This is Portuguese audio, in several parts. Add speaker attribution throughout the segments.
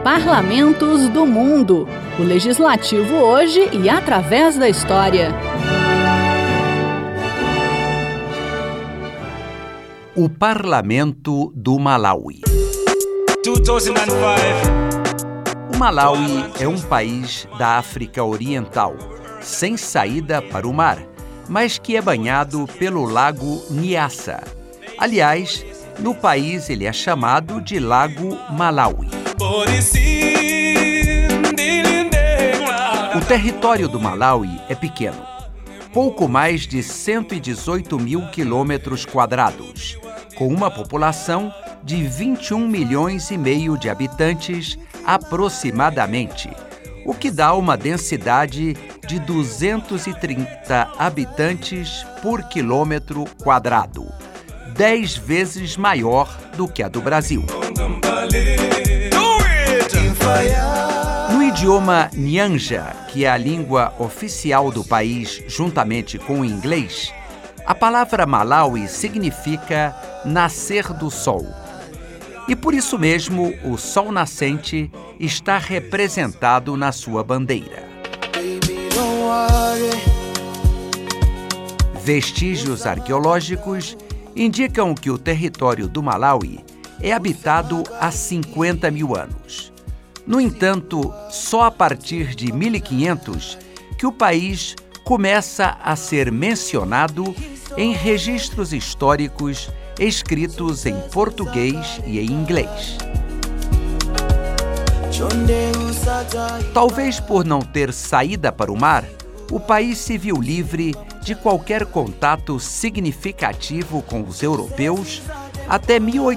Speaker 1: Parlamentos do Mundo. O Legislativo hoje e através da história.
Speaker 2: O Parlamento do Malawi.
Speaker 3: 2005.
Speaker 2: O Malawi é um país da África Oriental, sem saída para o mar, mas que é banhado pelo Lago Nyassa. Aliás, no país ele é chamado de Lago Malawi. O território do Malawi é pequeno, pouco mais de 118 mil quilômetros quadrados, com uma população de 21 milhões e meio de habitantes aproximadamente, o que dá uma densidade de 230 habitantes por quilômetro quadrado, 10 vezes maior do que a do Brasil. No idioma Nyanja, que é a língua oficial do país juntamente com o inglês, a palavra Malawi significa nascer do sol. E por isso mesmo, o sol nascente está representado na sua bandeira. Vestígios arqueológicos indicam que o território do Malawi é habitado há 50 mil anos. No entanto, só a partir de 1500 que o país começa a ser mencionado em registros históricos escritos em português e em inglês. Talvez por não ter saída para o mar, o país se viu livre de qualquer contato significativo com os europeus até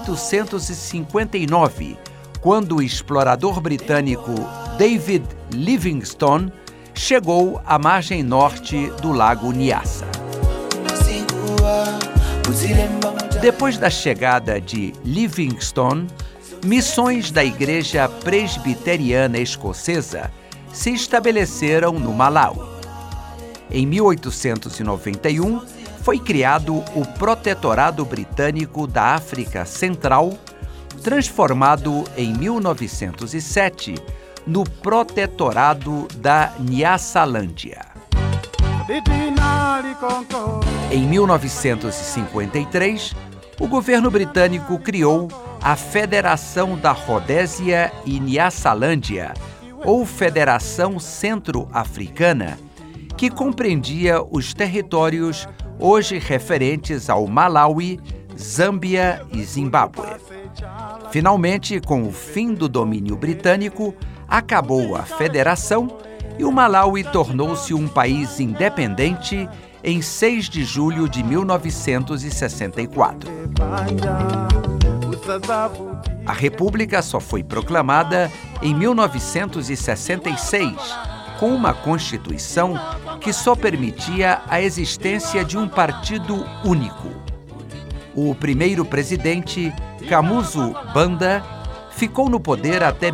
Speaker 2: 1859, quando o explorador britânico David Livingstone chegou à margem norte do Lago Nyassa. Depois da chegada de Livingstone, missões da Igreja Presbiteriana Escocesa se estabeleceram no Malawi. Em 1891, foi criado o Protetorado Britânico da África Central, transformado em 1907 no Protetorado da Nyasalândia. Em 1953, o governo britânico criou a Federação da Rodésia e Nyasalândia, ou Federação Centro-Africana, que compreendia os territórios hoje referentes ao Malawi, Zâmbia e Zimbábue. Finalmente, com o fim do domínio britânico, acabou a federação e o Malawi tornou-se um país independente em 6 de julho de 1964. A República só foi proclamada em 1966, com uma Constituição que só permitia a existência de um partido único. O primeiro presidente, Kamuzu Banda, ficou no poder até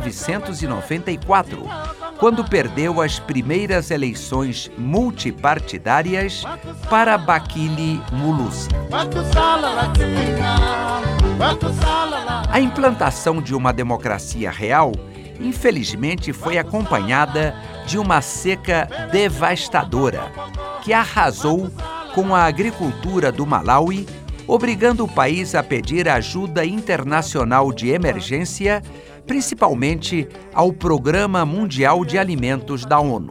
Speaker 2: 1994, quando perdeu as primeiras eleições multipartidárias para Bakili Muluzi. A implantação de uma democracia real, infelizmente, foi acompanhada de uma seca devastadora, que arrasou com a agricultura do Malawi, obrigando o país a pedir ajuda internacional de emergência, principalmente ao Programa Mundial de Alimentos da ONU.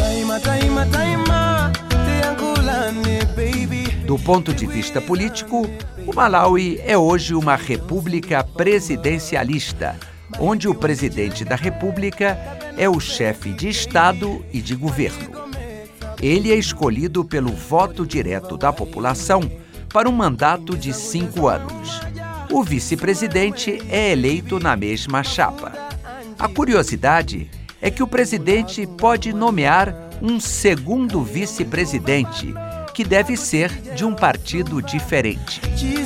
Speaker 2: Do ponto de vista político, o Malawi é hoje uma república presidencialista, onde o presidente da República é o chefe de Estado e de governo. Ele é escolhido pelo voto direto da população para um mandato de 5 anos. O vice-presidente é eleito na mesma chapa. A curiosidade é que o presidente pode nomear um segundo vice-presidente, que deve ser de um partido diferente.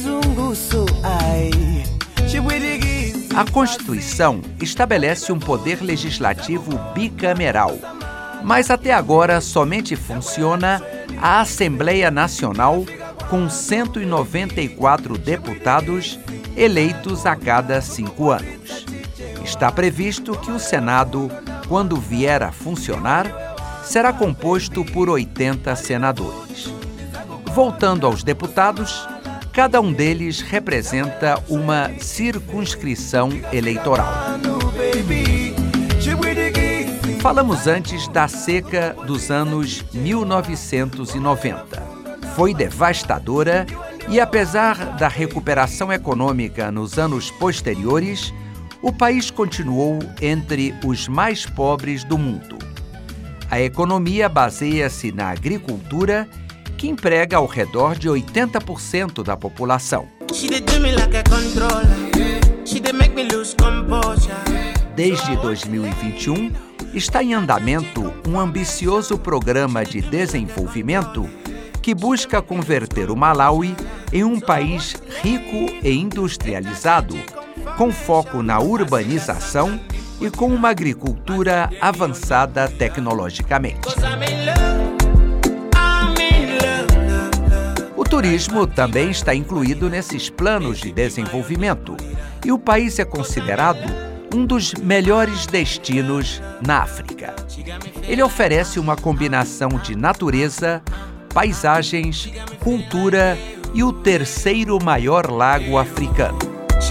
Speaker 2: A Constituição estabelece um poder legislativo bicameral, mas até agora somente funciona a Assembleia Nacional com 194 deputados eleitos a cada 5 anos. Está previsto que o Senado, quando vier a funcionar, será composto por 80 senadores. Voltando aos deputados, cada um deles representa uma circunscrição eleitoral. Falamos antes da seca dos anos 1990. Foi devastadora e, apesar da recuperação econômica nos anos posteriores, o país continuou entre os mais pobres do mundo. A economia baseia-se na agricultura, que emprega ao redor de 80% da população. Desde 2021, está em andamento um ambicioso programa de desenvolvimento que busca converter o Malawi em um país rico e industrializado, com foco na urbanização e com uma agricultura avançada tecnologicamente. O turismo também está incluído nesses planos de desenvolvimento e o país é considerado um dos melhores destinos na África. Ele oferece uma combinação de natureza, paisagens, cultura e o terceiro maior lago africano.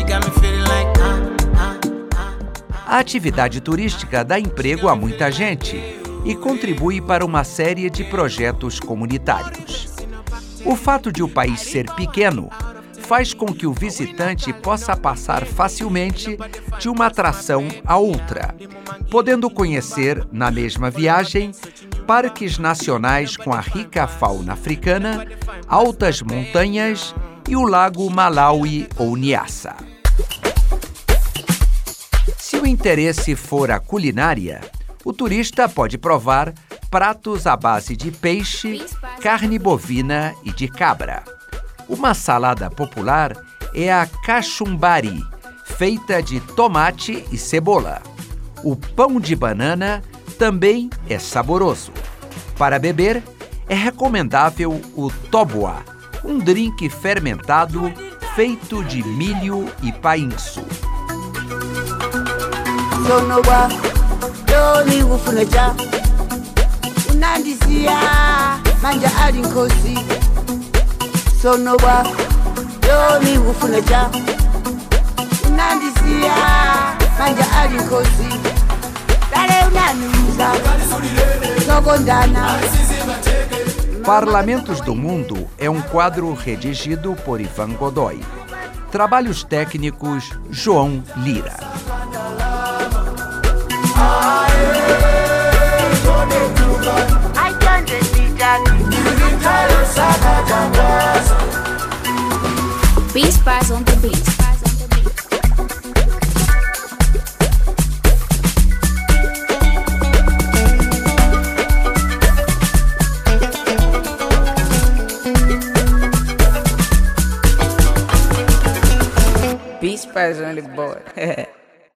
Speaker 2: A atividade turística dá emprego a muita gente e contribui para uma série de projetos comunitários. O fato de o país ser pequeno faz com que o visitante possa passar facilmente de uma atração a outra, podendo conhecer, na mesma viagem, parques nacionais com a rica fauna africana, altas montanhas e o lago Malawi ou Nyassa. Se o interesse for a culinária, o turista pode provar pratos à base de peixe, carne bovina e de cabra. Uma salada popular é a kachumbari, feita de tomate e cebola. O pão de banana também é saboroso. Para beber, é recomendável o tobwa, um drink fermentado feito de milho e painço. Parlamentos do Mundo é um quadro redigido por Ivan Godoy. Trabalhos técnicos, João Lira.
Speaker 4: Beast Bars on the beat. Beast Bars on the board.